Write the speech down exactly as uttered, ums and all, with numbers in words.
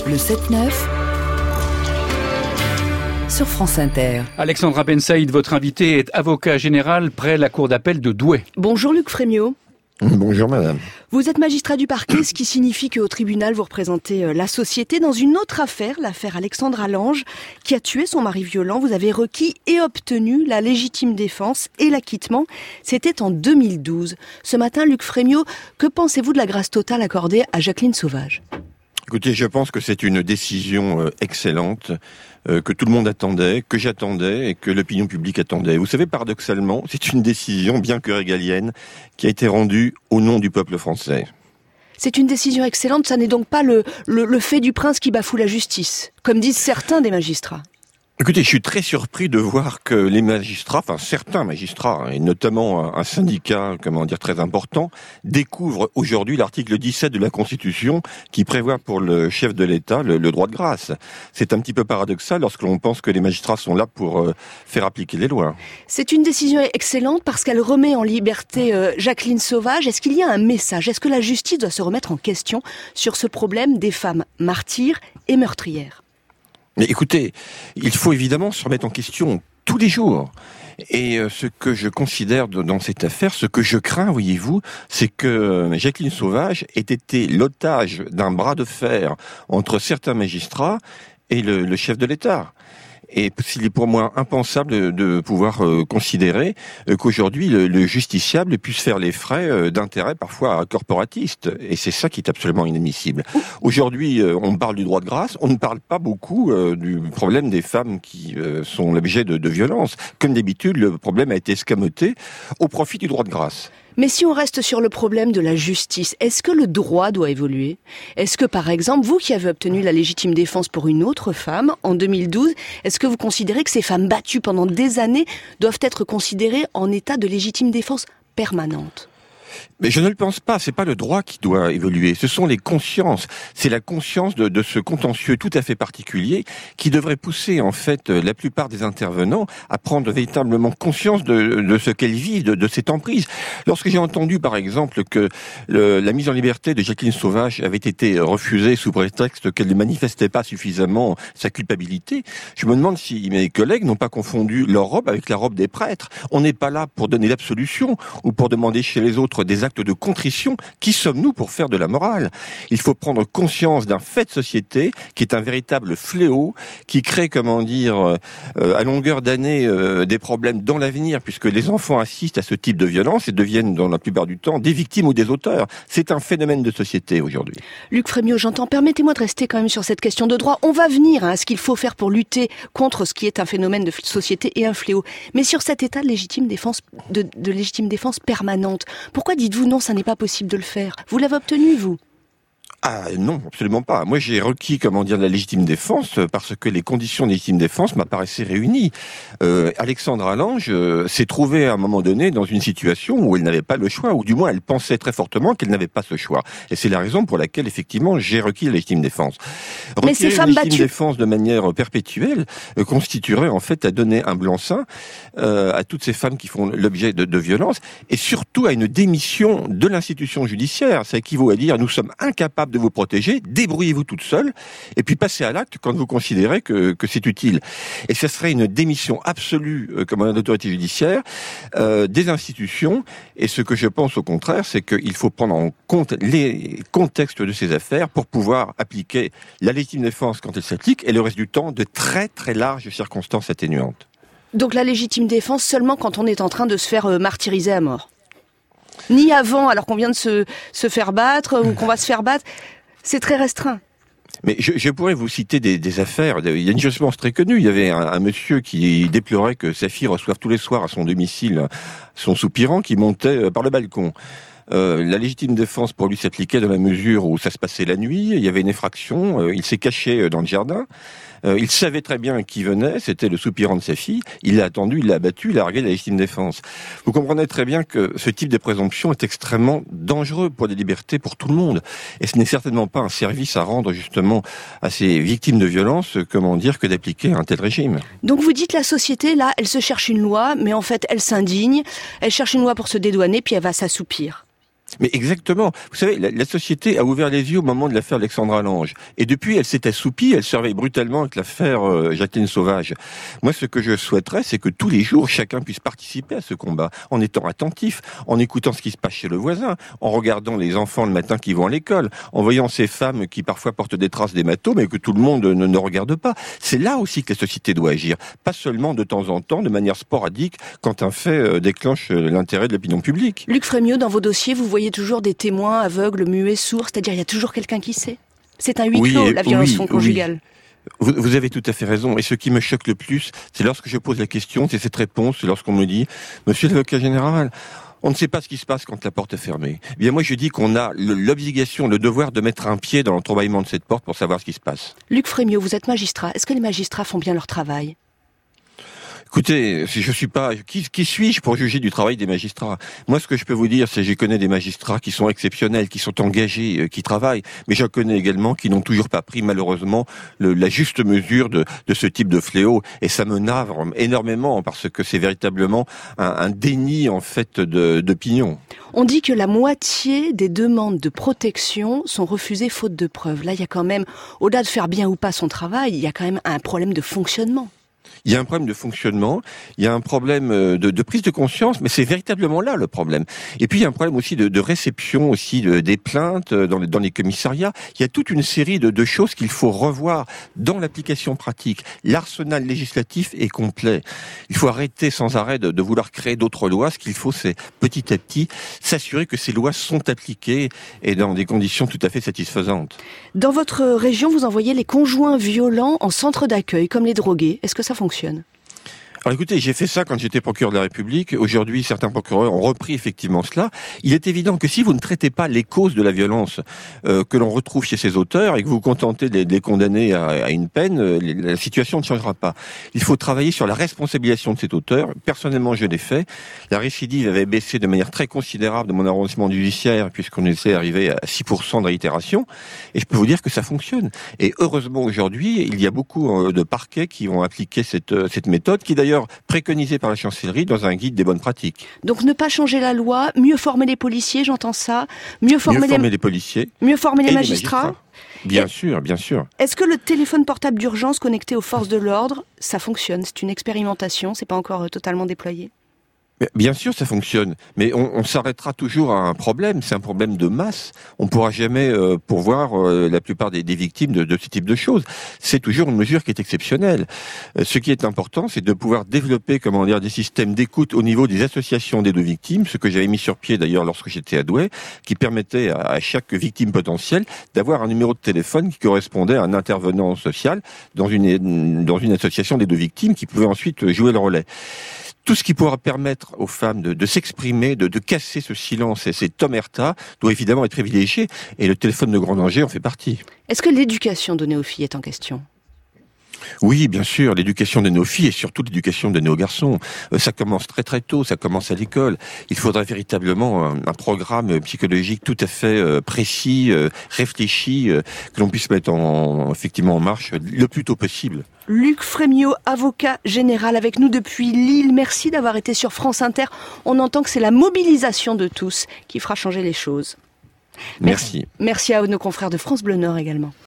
Le sept neuf sur France Inter. Alexandra Ben Saïd, votre invité, est avocat général près la cour d'appel de Douai. Bonjour Luc Frémiot. Bonjour madame. Vous êtes magistrat du parquet, ce qui signifie qu'au tribunal vous représentez la société. Dans une autre affaire, l'affaire Alexandra Lange, qui a tué son mari violent, vous avez requis et obtenu la légitime défense et l'acquittement. C'était en deux mille douze. Ce matin, Luc Frémiot, que pensez-vous de la grâce totale accordée à Jacqueline Sauvage ? Écoutez, je pense que c'est une décision euh, excellente, euh, que tout le monde attendait, que j'attendais et que l'opinion publique attendait. Vous savez, paradoxalement, c'est une décision, bien que régalienne, qui a été rendue au nom du peuple français. C'est une décision excellente, ça n'est donc pas le, le, le fait du prince qui bafoue la justice, comme disent certains des magistrats. Écoutez, je suis très surpris de voir que les magistrats, enfin certains magistrats, et notamment un syndicat, comment dire, très important, découvrent aujourd'hui l'article dix-sept de la Constitution qui prévoit pour le chef de l'État le, le droit de grâce. C'est un petit peu paradoxal lorsque l'on pense que les magistrats sont là pour euh, faire appliquer les lois. C'est une décision excellente parce qu'elle remet en liberté euh, Jacqueline Sauvage. Est-ce qu'il y a un message ? Est-ce que la justice doit se remettre en question sur ce problème des femmes martyres et meurtrières ? Mais écoutez, il faut évidemment se remettre en question tous les jours. Et ce que je considère dans cette affaire, ce que je crains, voyez-vous, c'est que Jacqueline Sauvage ait été l'otage d'un bras de fer entre certains magistrats et le, le chef de l'État. Et il est pour moi impensable de pouvoir euh, considérer euh, qu'aujourd'hui le, le justiciable puisse faire les frais euh, d'intérêts parfois corporatistes. Et c'est ça qui est absolument inadmissible. Aujourd'hui, euh, on parle du droit de grâce, on ne parle pas beaucoup euh, du problème des femmes qui euh, sont l'objet de, de violences. Comme d'habitude, le problème a été escamoté au profit du droit de grâce. Mais si on reste sur le problème de la justice, est-ce que le droit doit évoluer ? Est-ce que, par exemple, vous qui avez obtenu la légitime défense pour une autre femme, en deux mille douze, est-ce que vous considérez que ces femmes battues pendant des années doivent être considérées en état de légitime défense permanente ? Mais je ne le pense pas, c'est pas le droit qui doit évoluer, ce sont les consciences. C'est la conscience de, de ce contentieux tout à fait particulier qui devrait pousser en fait la plupart des intervenants à prendre véritablement conscience de, de ce qu'elles vivent, de, de cette emprise. Lorsque j'ai entendu par exemple que le, la mise en liberté de Jacqueline Sauvage avait été refusée sous prétexte qu'elle ne manifestait pas suffisamment sa culpabilité, je me demande si mes collègues n'ont pas confondu leur robe avec la robe des prêtres. On n'est pas là pour donner l'absolution ou pour demander chez les autres des actes de contrition. Qui sommes-nous pour faire de la morale ? Il faut prendre conscience d'un fait de société qui est un véritable fléau, qui crée, comment dire, euh, à longueur d'année euh, des problèmes dans l'avenir, puisque les enfants assistent à ce type de violence et deviennent, dans la plupart du temps, des victimes ou des auteurs. C'est un phénomène de société aujourd'hui. Luc Frémiot, j'entends. Permettez-moi de rester quand même sur cette question de droit. On va venir à ce qu'il faut faire pour lutter contre ce qui est un phénomène de société et un fléau. Mais sur cet état de légitime défense, de, de légitime défense permanente, pourquoi dites-vous non, ça n'est pas possible de le faire ? Vous l'avez obtenu, vous ? Ah non, absolument pas. Moi, j'ai requis, comment dire, la légitime défense parce que les conditions de légitime défense m'apparaissaient réunies. Euh, Alexandra Lange euh, s'est trouvée à un moment donné dans une situation où elle n'avait pas le choix, ou du moins elle pensait très fortement qu'elle n'avait pas ce choix. Et c'est la raison pour laquelle, effectivement, j'ai requis la légitime défense. Retirer Mais ces femmes la légitime battues... défense de manière perpétuelle euh, constituerait en fait à donner un blanc-seing euh, à toutes ces femmes qui font l'objet de, de violences et surtout à une démission de l'institution judiciaire. Ça équivaut à dire nous sommes incapables de vous protéger, débrouillez-vous toute seule, et puis passez à l'acte quand vous considérez que, que c'est utile. Et ce serait une démission absolue, euh, comme un autorité judiciaire, euh, des institutions, et ce que je pense au contraire, c'est qu'il faut prendre en compte les contextes de ces affaires pour pouvoir appliquer la légitime défense quand elle s'applique, et le reste du temps, de très très larges circonstances atténuantes. Donc la légitime défense seulement quand on est en train de se faire euh, martyriser à mort ? Ni avant, alors qu'on vient de se, se faire battre, ou qu'on va se faire battre. C'est très restreint. Mais je, je pourrais vous citer des, des affaires. Il y a une jurisprudence très connue. Il y avait un, un monsieur qui déplorait que sa fille reçoive tous les soirs à son domicile son soupirant qui montait par le balcon. Euh, la légitime défense pour lui s'appliquait dans la mesure où ça se passait la nuit, il y avait une effraction, euh, il s'est caché dans le jardin, euh, il savait très bien qui venait, c'était le soupirant de sa fille, il l'a attendu, il l'a abattu, il a argué la légitime défense. Vous comprenez très bien que ce type de présomption est extrêmement dangereux pour les libertés, pour tout le monde, et ce n'est certainement pas un service à rendre justement à ces victimes de violences, comment dire, que d'appliquer un tel régime. Donc vous dites la société, là, elle se cherche une loi, mais en fait elle s'indigne, elle cherche une loi pour se dédouaner, puis elle va s'assoupir. Mais exactement. Vous savez, la, la société a ouvert les yeux au moment de l'affaire Alexandra Lange. Et depuis, elle s'est assoupie, elle surveille brutalement avec l'affaire euh, Jacqueline Sauvage. Moi, ce que je souhaiterais, c'est que tous les jours, chacun puisse participer à ce combat, en étant attentif, en écoutant ce qui se passe chez le voisin, en regardant les enfants le matin qui vont à l'école, en voyant ces femmes qui parfois portent des traces d'hématomes et que tout le monde ne, ne regarde pas. C'est là aussi que la société doit agir. Pas seulement de temps en temps, de manière sporadique, quand un fait euh, déclenche euh, l'intérêt de l'opinion publique. Luc Frémiot, dans vos dossiers, vous voyez toujours des témoins aveugles, muets, sourds, c'est-à-dire il y a toujours quelqu'un qui sait. C'est un huis Oui, clos, et- la violence oui, conjugale. Vous, vous avez tout à fait raison. Et ce qui me choque le plus, c'est lorsque je pose la question, c'est cette réponse, c'est lorsqu'on me dit « Monsieur l'avocat général, on ne sait pas ce qui se passe quand la porte est fermée. » Eh bien, moi, je dis qu'on a le- l'obligation, le devoir de mettre un pied dans l'entrebâillement de cette porte pour savoir ce qui se passe. Luc Frémiot, vous êtes magistrat. Est-ce que les magistrats font bien leur travail ? Écoutez, si je suis pas, qui, qui suis-je pour juger du travail des magistrats? Moi, ce que je peux vous dire, c'est que je connais des magistrats qui sont exceptionnels, qui sont engagés, euh, qui travaillent, mais j'en connais également qui n'ont toujours pas pris, malheureusement, le, la juste mesure de, de ce type de fléau. Et ça me navre énormément parce que c'est véritablement un, un déni, en fait, de, d'opinion. On dit que la moitié des demandes de protection sont refusées faute de preuves. Là, il y a quand même, au-delà de faire bien ou pas son travail, il y a quand même un problème de fonctionnement. Il y a un problème de fonctionnement, il y a un problème de, de prise de conscience, mais c'est véritablement là le problème. Et puis il y a un problème aussi de, de réception aussi de, des plaintes dans les, dans les commissariats. Il y a toute une série de, de choses qu'il faut revoir dans l'application pratique. L'arsenal législatif est complet. Il faut arrêter sans arrêt de, de vouloir créer d'autres lois. Ce qu'il faut, c'est petit à petit s'assurer que ces lois sont appliquées et dans des conditions tout à fait satisfaisantes. Dans votre région, vous envoyez les conjoints violents en centre d'accueil, comme les drogués. Est-ce que ça fonctionne ? Alors écoutez, j'ai fait ça quand j'étais procureur de la République. Aujourd'hui, certains procureurs ont repris effectivement cela. Il est évident que si vous ne traitez pas les causes de la violence euh, que l'on retrouve chez ces auteurs et que vous vous contentez de les, de les condamner à, à une peine, euh, la situation ne changera pas. Il faut travailler sur la responsabilisation de cet auteur. Personnellement, je l'ai fait. La récidive avait baissé de manière très considérable de mon arrondissement judiciaire puisqu'on était arrivé à six pour cent de réitération. Et je peux vous dire que ça fonctionne. Et heureusement, aujourd'hui, il y a beaucoup de parquets qui vont appliquer cette, cette méthode qui d'ailleurs préconisé par la chancellerie dans un guide des bonnes pratiques. Donc ne pas changer la loi, mieux former les policiers, j'entends ça, mieux former, mieux former les... les policiers, mieux former les et magistrats. les magistrats. Bien et... sûr, bien sûr. Est-ce que le téléphone portable d'urgence connecté aux forces de l'ordre, ça fonctionne? C'est une expérimentation, c'est pas encore totalement déployé? Bien sûr, ça fonctionne, mais on, on s'arrêtera toujours à un problème. C'est un problème de masse. On ne pourra jamais euh, pourvoir euh, la plupart des, des victimes de, de ce type de choses. C'est toujours une mesure qui est exceptionnelle. Euh, ce qui est important, c'est de pouvoir développer, comment dire, des systèmes d'écoute au niveau des associations des deux victimes, ce que j'avais mis sur pied d'ailleurs lorsque j'étais à Douai, qui permettait à, à chaque victime potentielle d'avoir un numéro de téléphone qui correspondait à un intervenant social dans une dans une association des deux victimes, qui pouvait ensuite jouer le relais. Tout ce qui pourra permettre aux femmes de, de s'exprimer, de, de casser ce silence et cette omerta doit évidemment être privilégié, et le téléphone de grand danger en fait partie. Est-ce que l'éducation donnée aux filles est en question ? Oui, bien sûr, l'éducation de nos filles et surtout l'éducation de nos garçons. Euh, ça commence très très tôt, ça commence à l'école. Il faudrait véritablement un, un programme psychologique tout à fait euh, précis, euh, réfléchi, euh, que l'on puisse mettre en, effectivement en marche le plus tôt possible. Luc Frémiot, avocat général avec nous depuis Lille. Merci d'avoir été sur France Inter. On entend que c'est la mobilisation de tous qui fera changer les choses. Merci. Merci à nos confrères de France Bleu Nord également.